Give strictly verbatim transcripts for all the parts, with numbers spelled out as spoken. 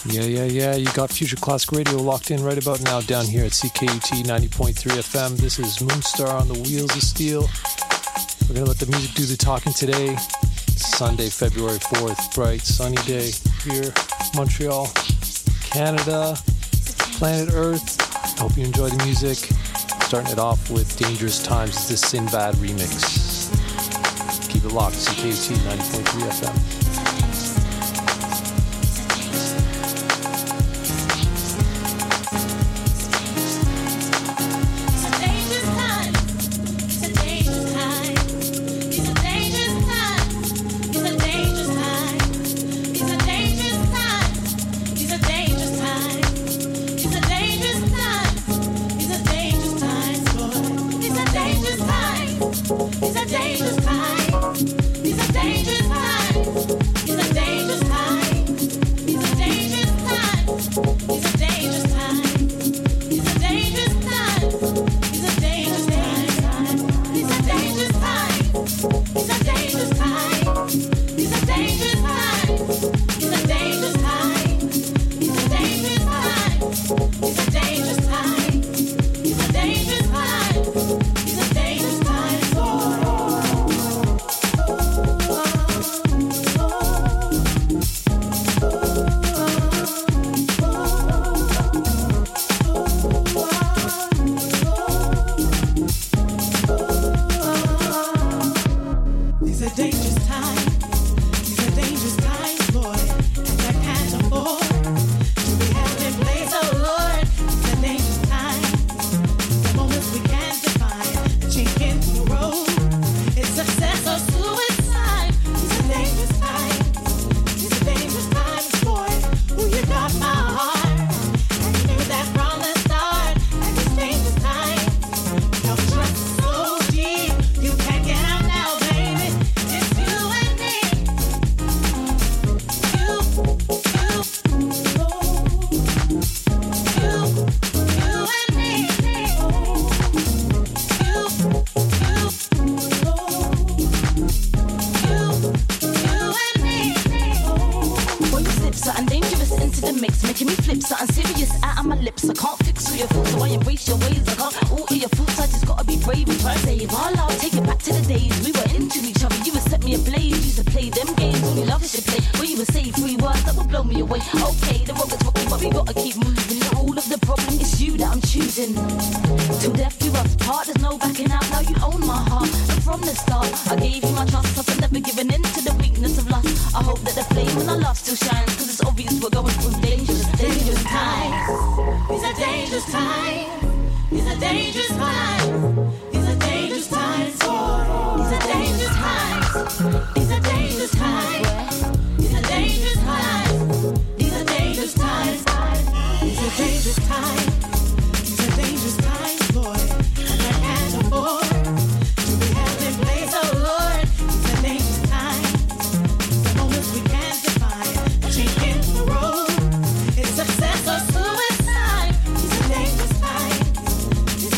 Yeah, yeah, yeah. You got Future Classic Radio locked in right about now down here at C K U T ninety point three F M. This is Moonstar on the Wheels of Steel. We're going to let the music do the talking today. Sunday, February fourth, bright, sunny day here, Montreal, Canada, planet Earth. Hope you enjoy the music. Starting it off with Dangerous Times. It's the Sinbad remix. Keep it locked, C K U T ninety point three F M.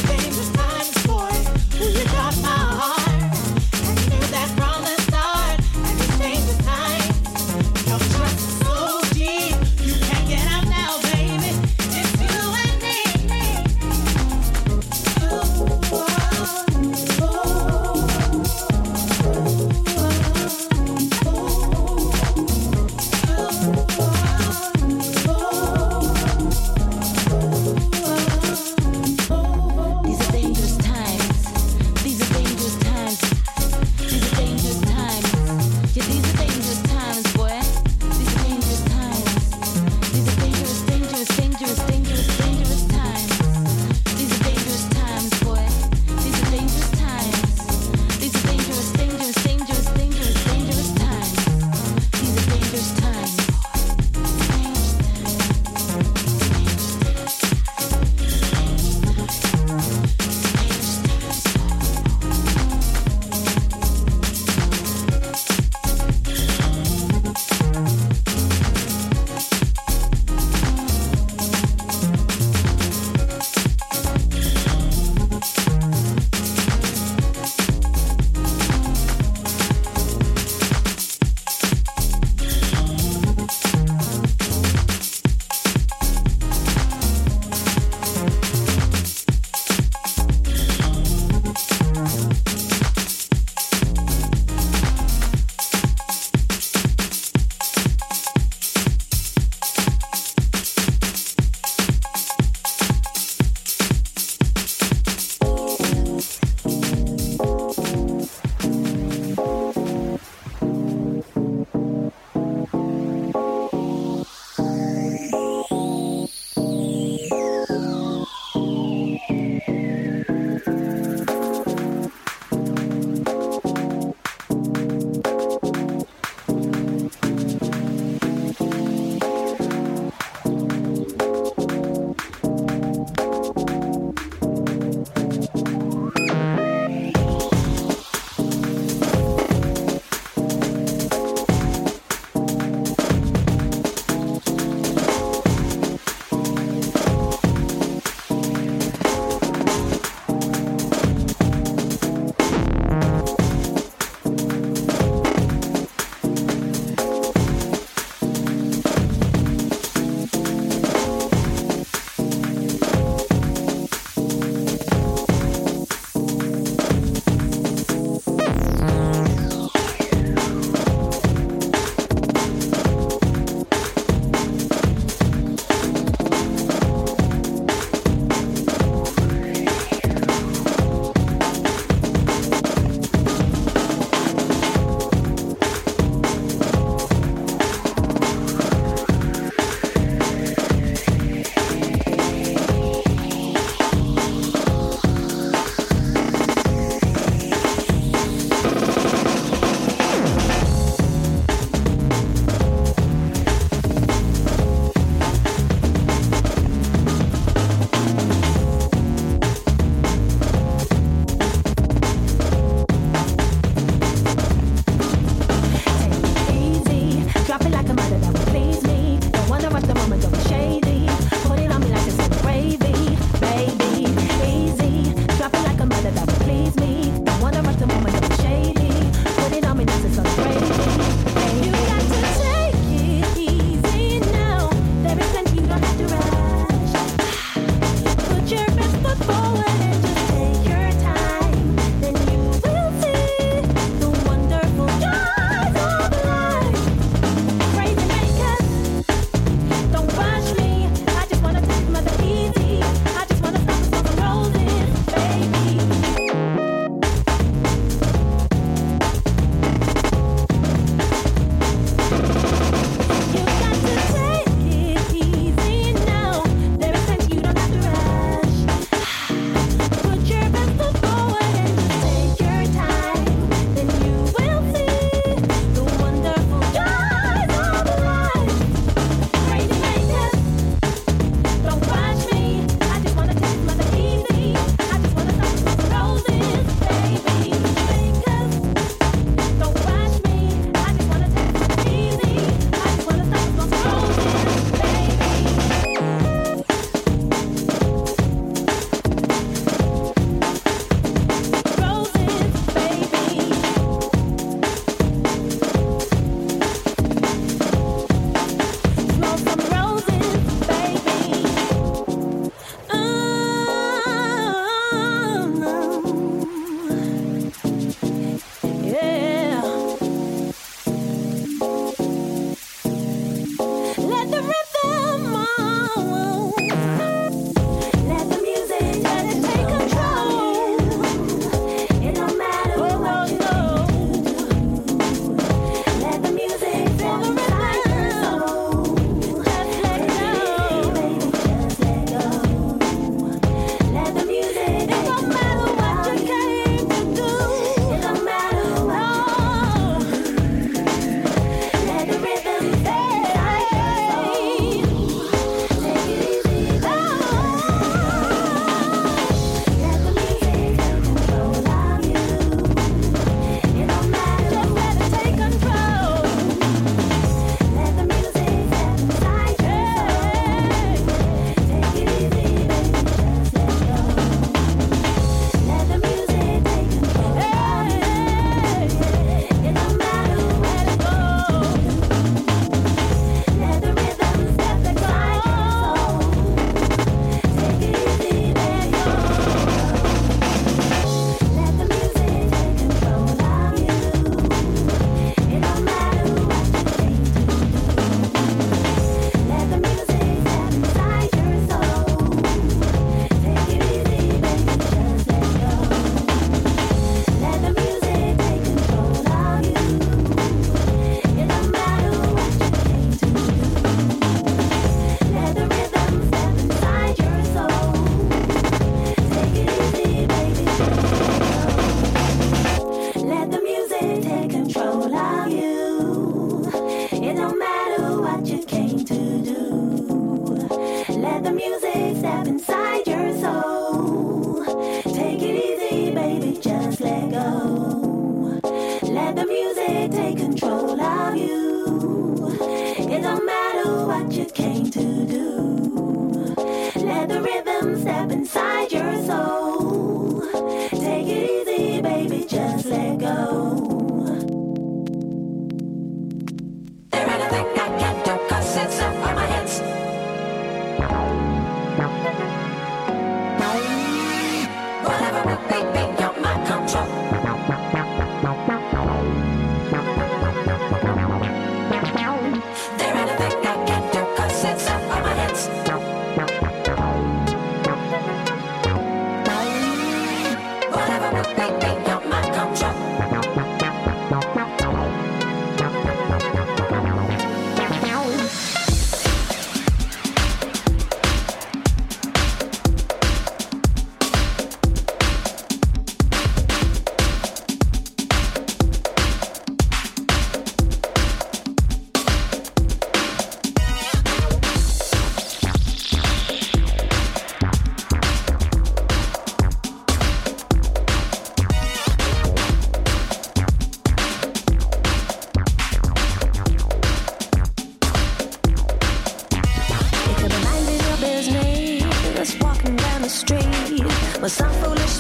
You got my heart, and you knew that from the start.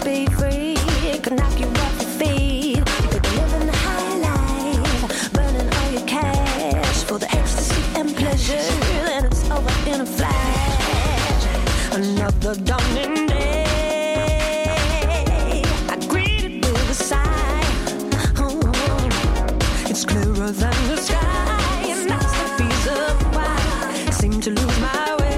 be free, could knock you off your feet. You could be living the high life, burning all your cash for the ecstasy and pleasure. Then it's over in a flash. Another dawning day, I greet it with a sigh. Oh, it's clearer than the sky. It knocks the fees up wide. I seem to lose my way.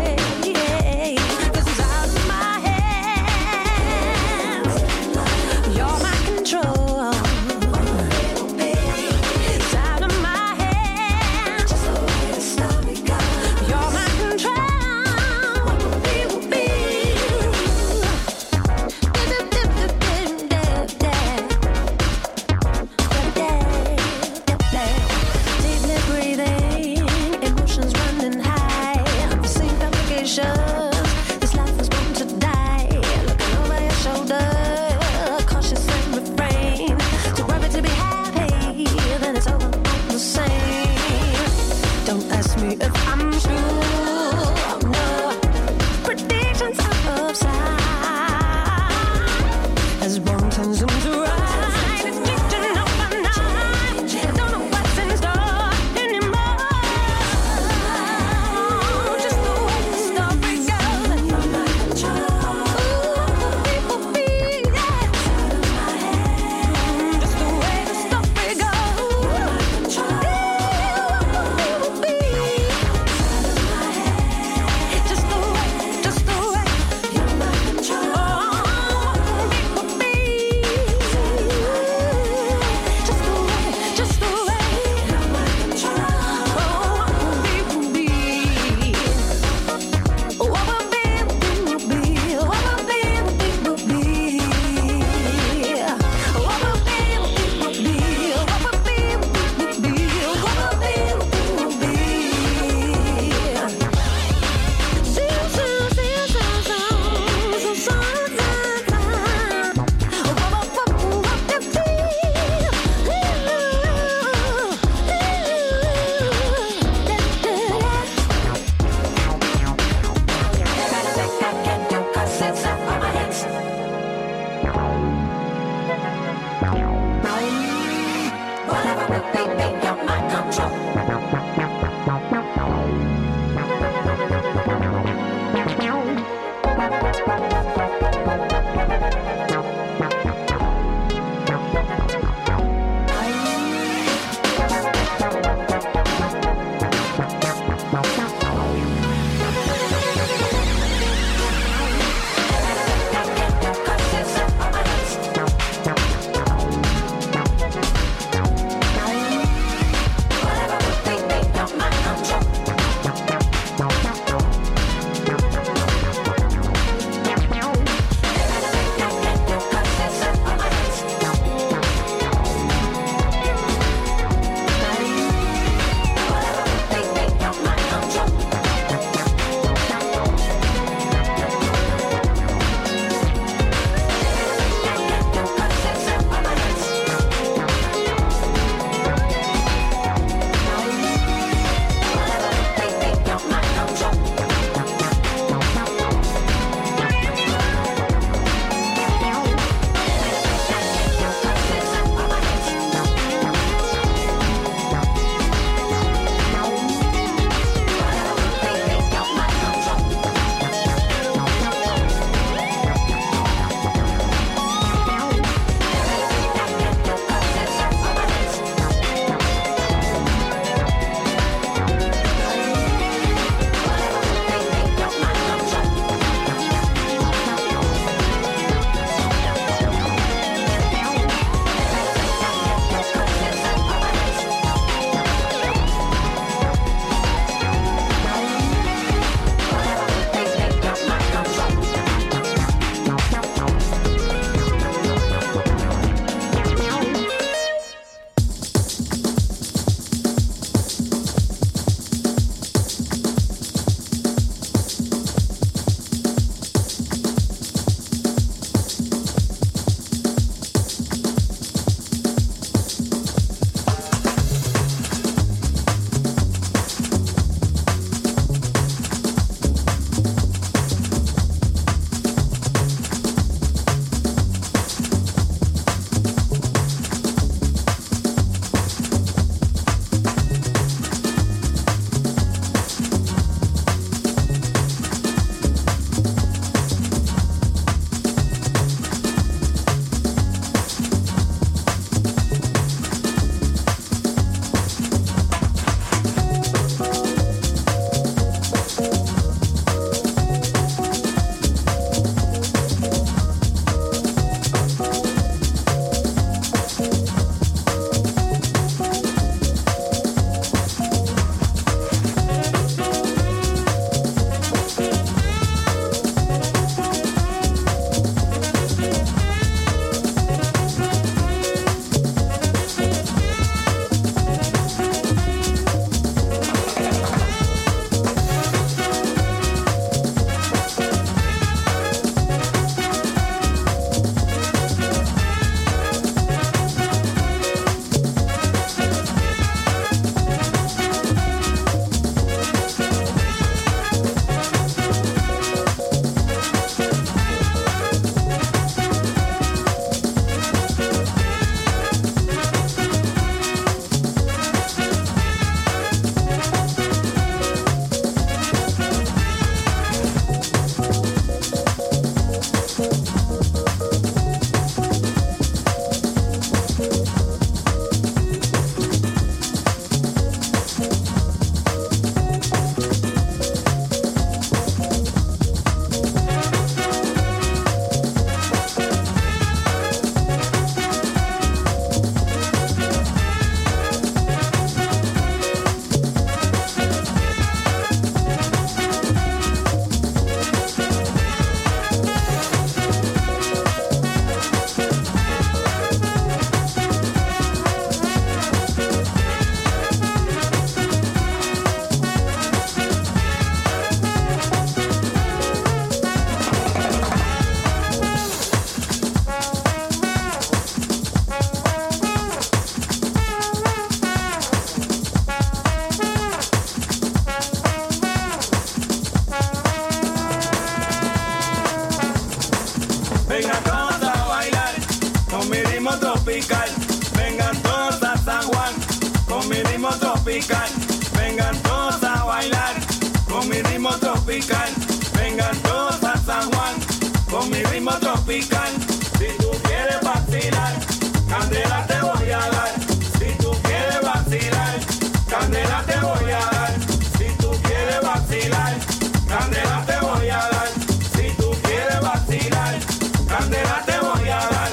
tropical. Vengan todos a San Juan con mi ritmo tropical. Vengan todos a bailar con mi ritmo tropical. Vengan todos a San Juan con mi ritmo tropical. Si tú quieres vacilar, candela te voy a dar. Si tú quieres vacilar, candela te voy a dar. Si tú quieres vacilar, candela te voy a dar. Si tú quieres vacilar, candela te voy a dar.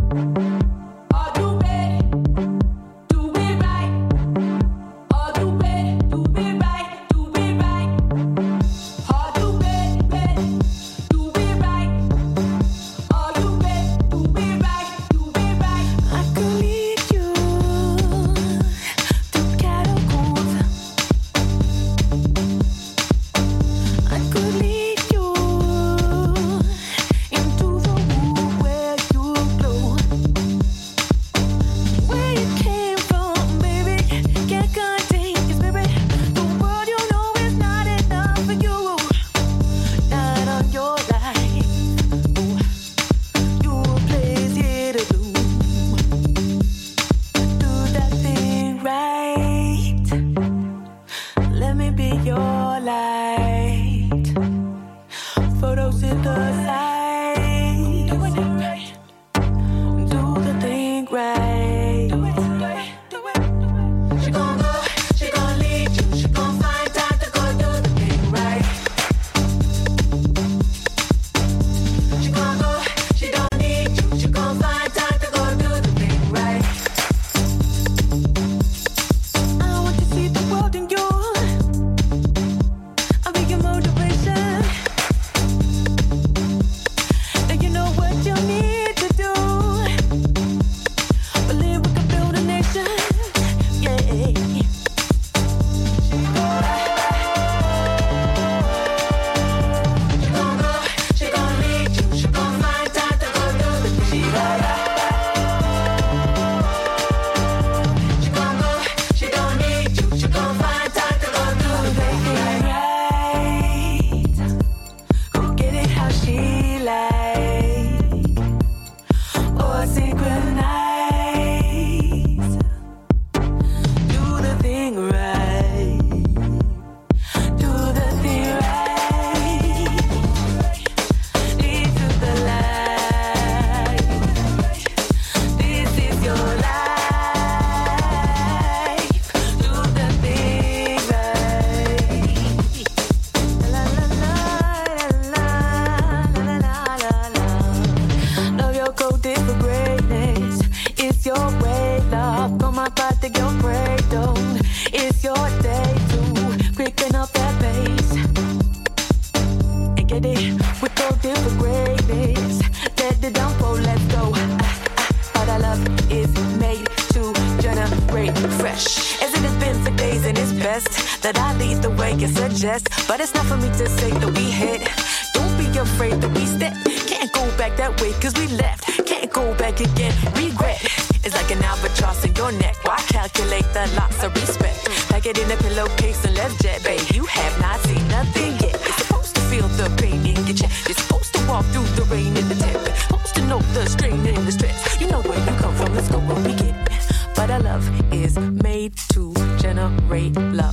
But it's not for me to say that we hit. Don't be afraid that we step. Can't go back that way cause we left. Can't go back again. Regret is like an albatross in your neck. Why calculate the loss of respect? Pack it in a pillowcase and let's jet, babe. You have not seen nothing yet. You're supposed to feel the pain in your chest. You're supposed to walk through the rain in the temper. Supposed to know the strain and the stress. You know where you come from, let's go where we get. But our love is made to generate love.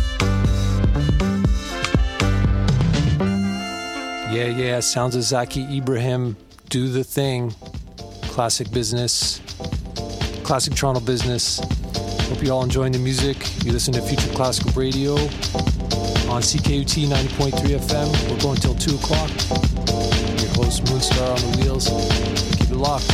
Yeah, yeah, sounds of Zaki Ibrahim, Do the Thing, classic business, classic Toronto business. Hope you're all enjoying the music. You listen to Future Classical Radio on C K U T ninety point three F M. We're going till two o'clock. Your host, Moonstar on the wheels. Keep it locked.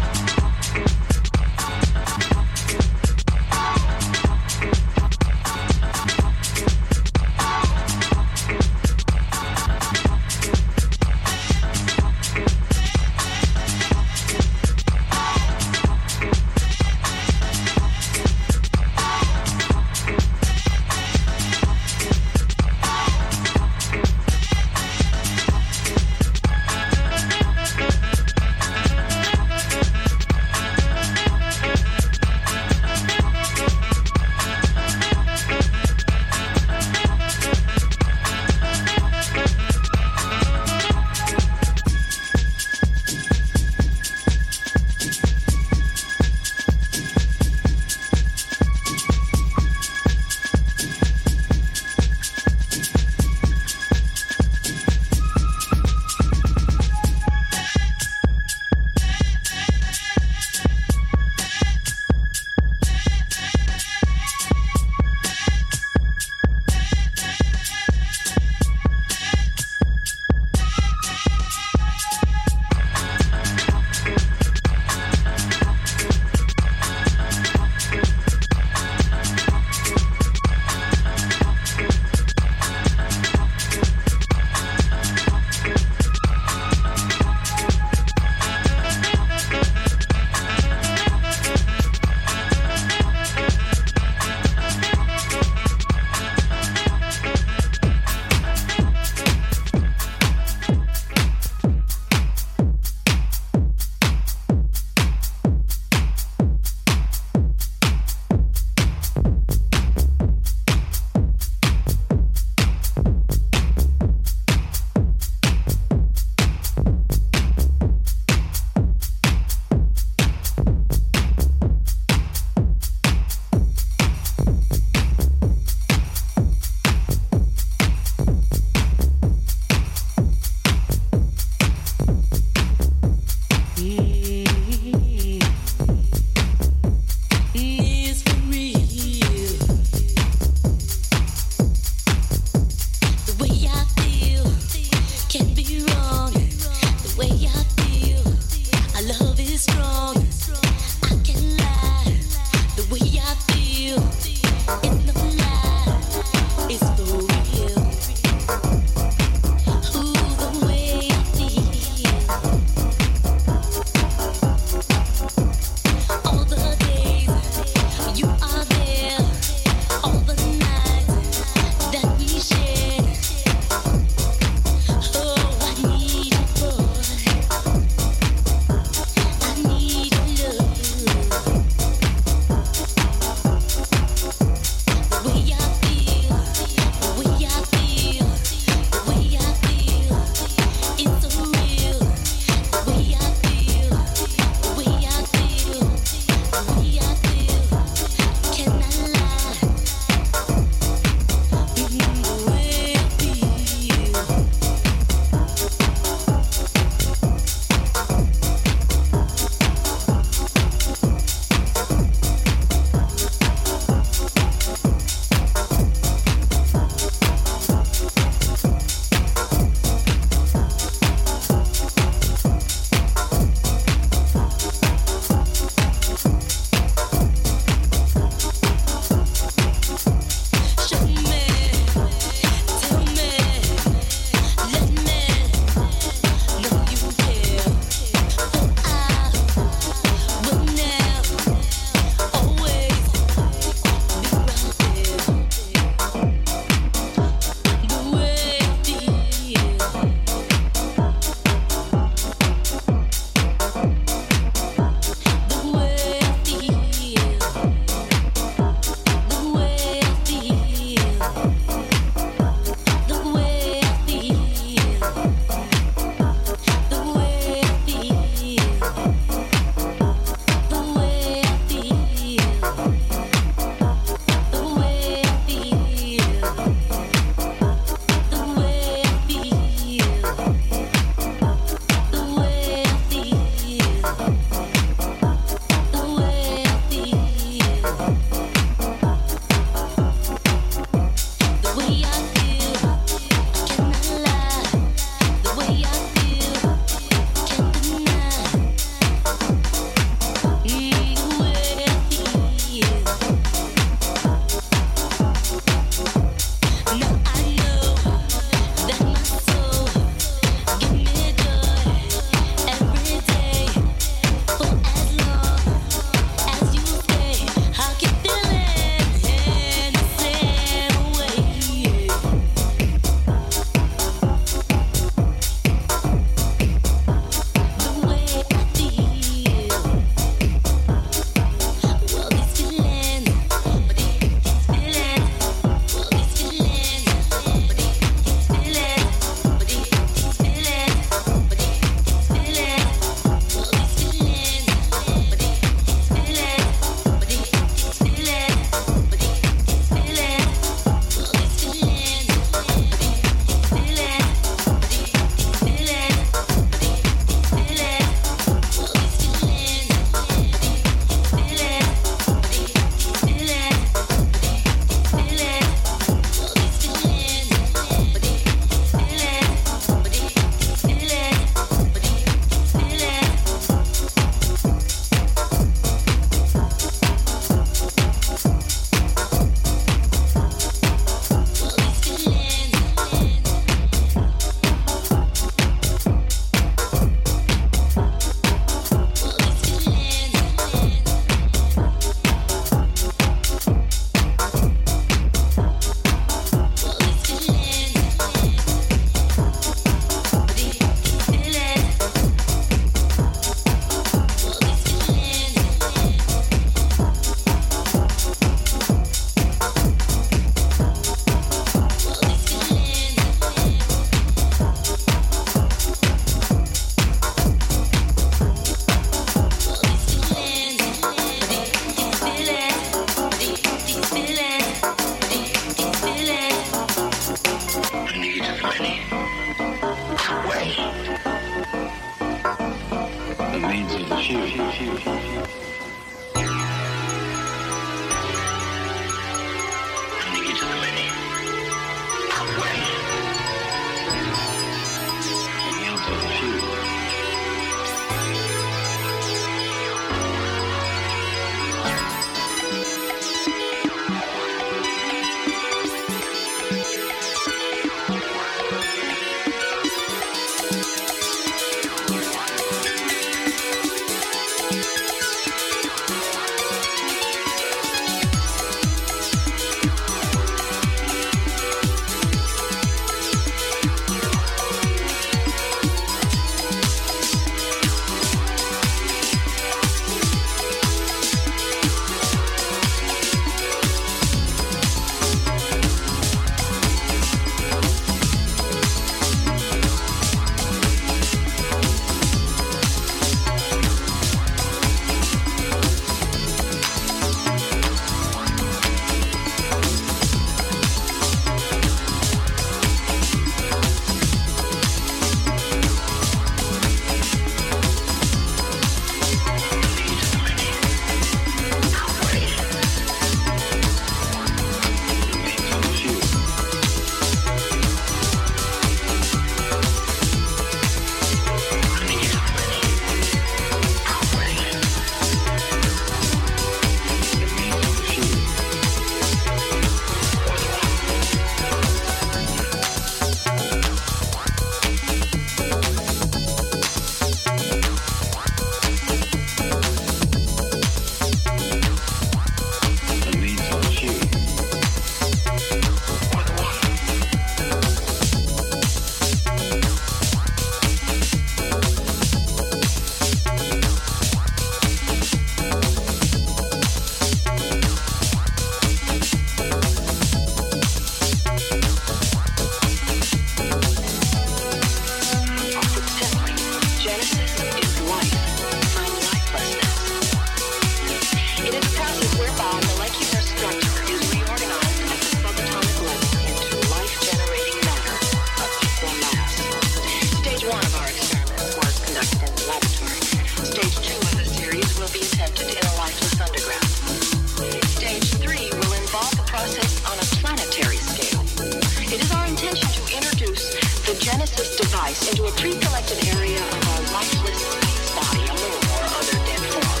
Into a pre-selected area of our lifeless space body, a moon or other dead form.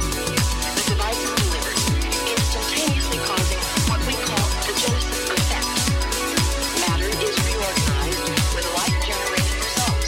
The device is delivered, instantaneously causing what we call the Genesis effect. Matter is reorganized with life-generating results.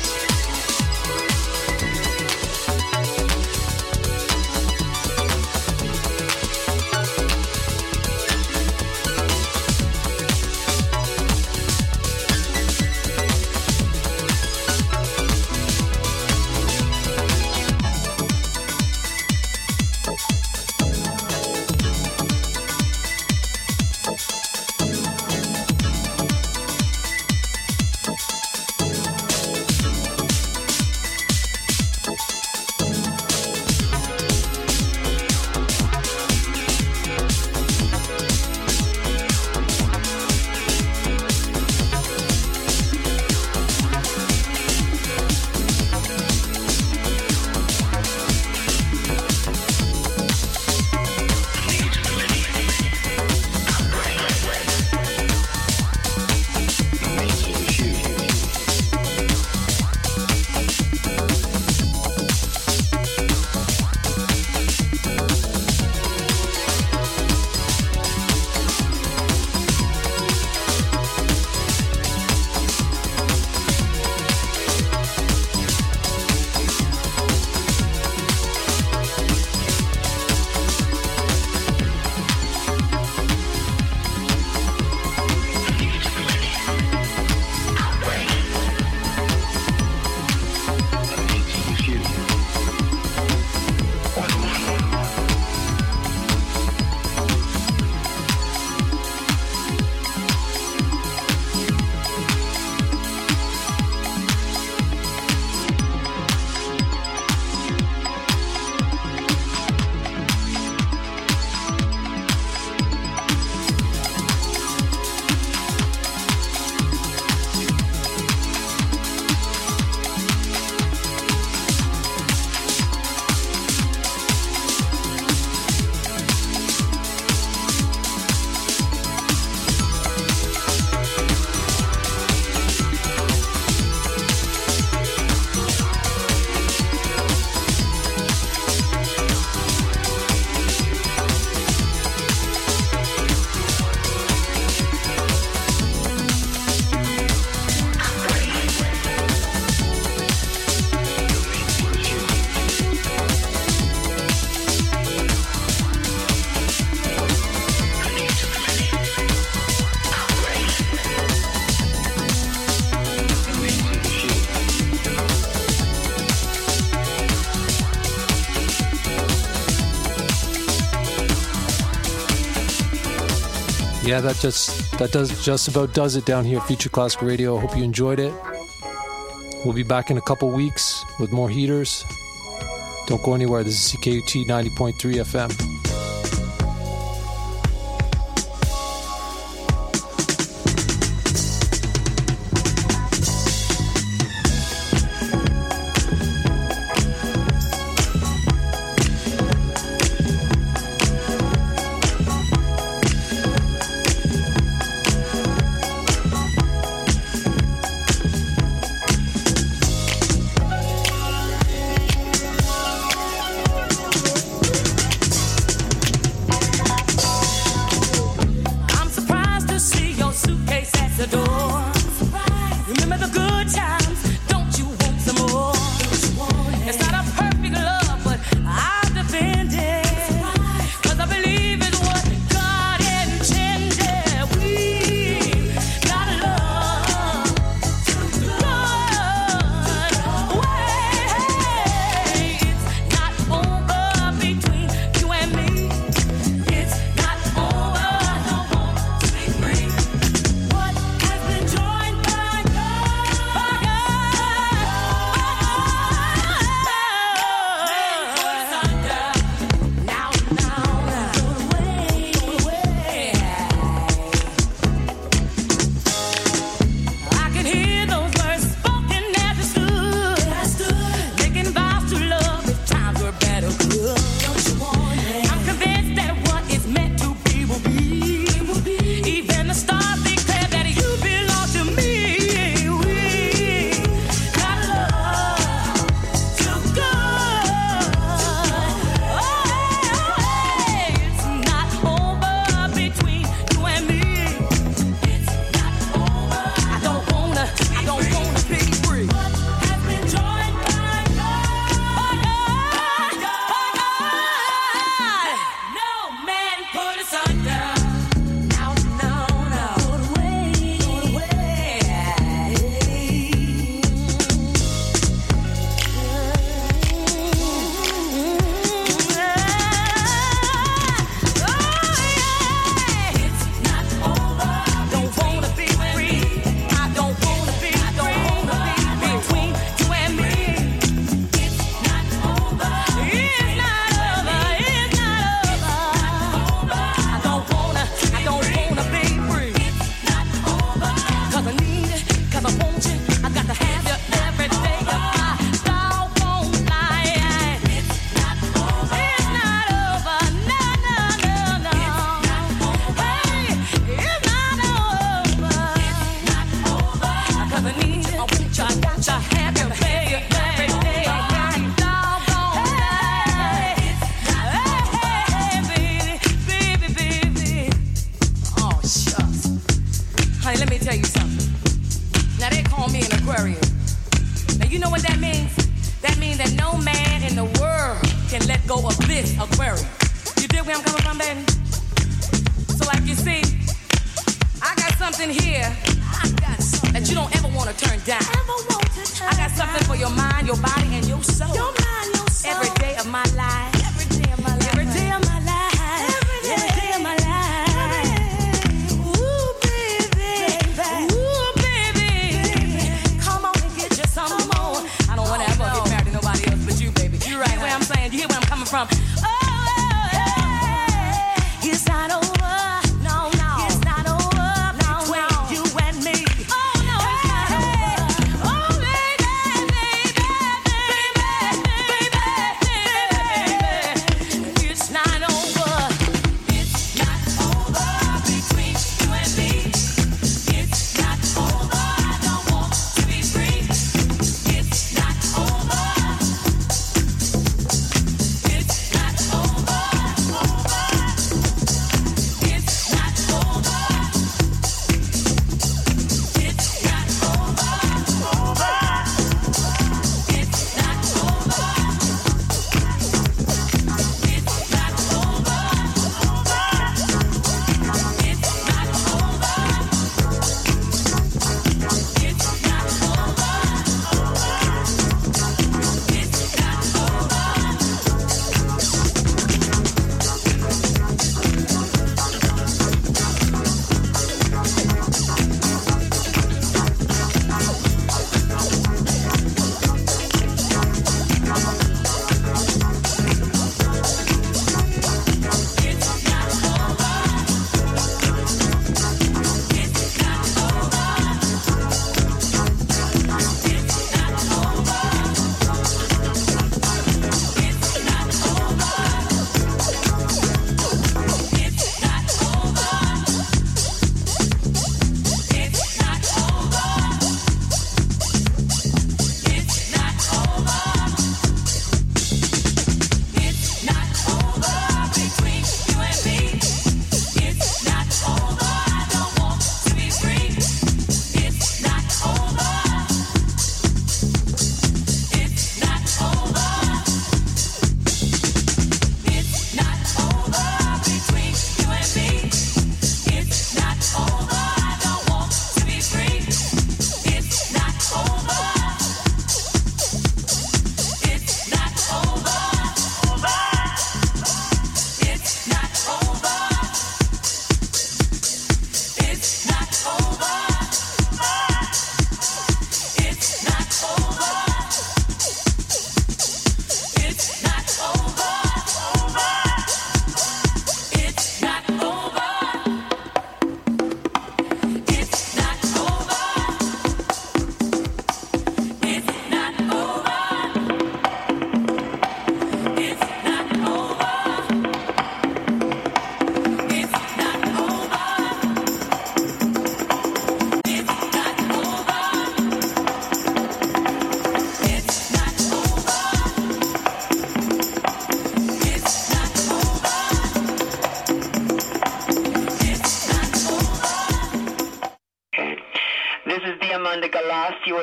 Yeah, that just that does just about does it down here at Future Classic Radio. I hope you enjoyed it. We'll be back in a couple weeks with more heaters. Don't go anywhere. This is C K U T ninety point three F M.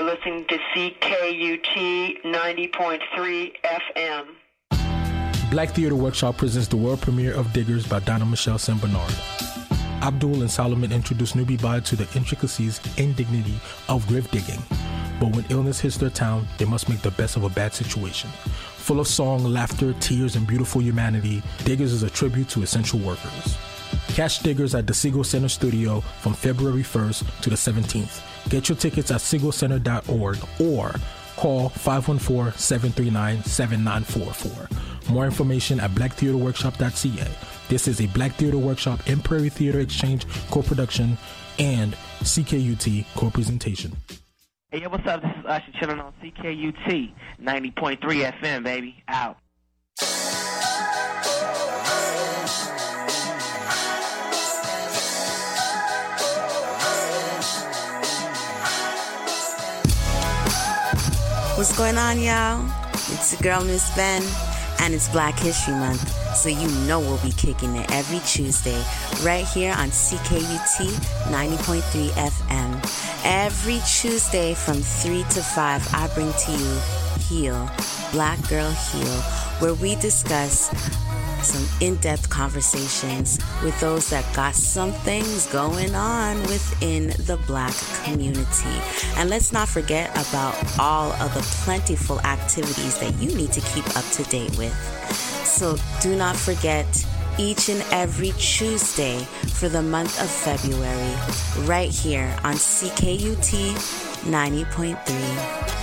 are listening to C K U T ninety point three F M. Black Theater Workshop presents the world premiere of Diggers by Donna Michelle Saint Bernard. Abdul and Solomon introduce newbie Bud to the intricacies and dignity of grave digging. But when illness hits their town, they must make the best of a bad situation. Full of song, laughter, tears, and beautiful humanity, Diggers is a tribute to essential workers. Catch Diggers at the Siegel Center Studio from February first to the seventeenth. Get your tickets at siegel center dot org or call five one four, seven three nine, seven nine four four. More information at black theater workshop dot c a. This is a Black Theater Workshop and Prairie Theater Exchange co-production and C K U T co-presentation. Hey, yo, what's up? This is Usher chilling on C K U T ninety point three F M, baby. Out. What's going on, y'all? It's your girl, Miss Ben, and it's Black History Month, so you know we'll be kicking it every Tuesday right here on C K U T ninety point three F M. Every Tuesday from three to five, I bring to you Heal, Black Girl Heal, where we discuss some in-depth conversations with those that got some things going on within the Black community. And let's not forget about all of the plentiful activities that you need to keep up to date with. So do not forget, each and every Tuesday for the month of February, right here on C K U T ninety point three.